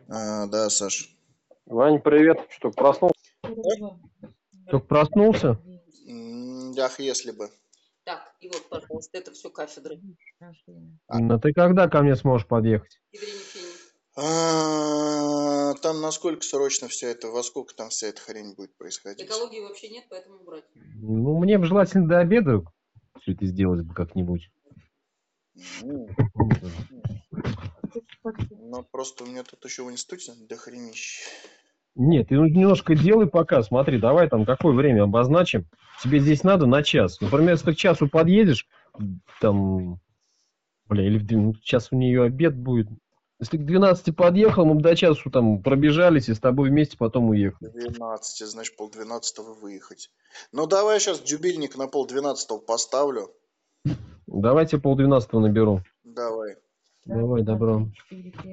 Да, Саш. Вань, привет. Что, проснулся? Только проснулся? Ах, если бы. Так, и вот, пожалуйста, это все кафедры. Ну ты когда ко мне сможешь подъехать? Там насколько срочно все это, во сколько там вся эта хрень будет происходить? Экологии вообще нет, поэтому брать. Ну, мне бы желательно до обеда все это сделать бы как-нибудь. Ну, просто у меня тут еще в институте дохренища. Нет, ты немножко делай пока, смотри, давай там какое время обозначим. Тебе здесь надо на час. Например, если ты к часу подъедешь, там, или сейчас у нее обед будет. Если к 12 подъехал, мы бы до часу там пробежались и с тобой вместе потом уехали. 12, значит, 11:30 выехать. Ну, давай сейчас дюбильник на 11:30 поставлю. Давайте 11:30 наберу. Давай. Давай, добро.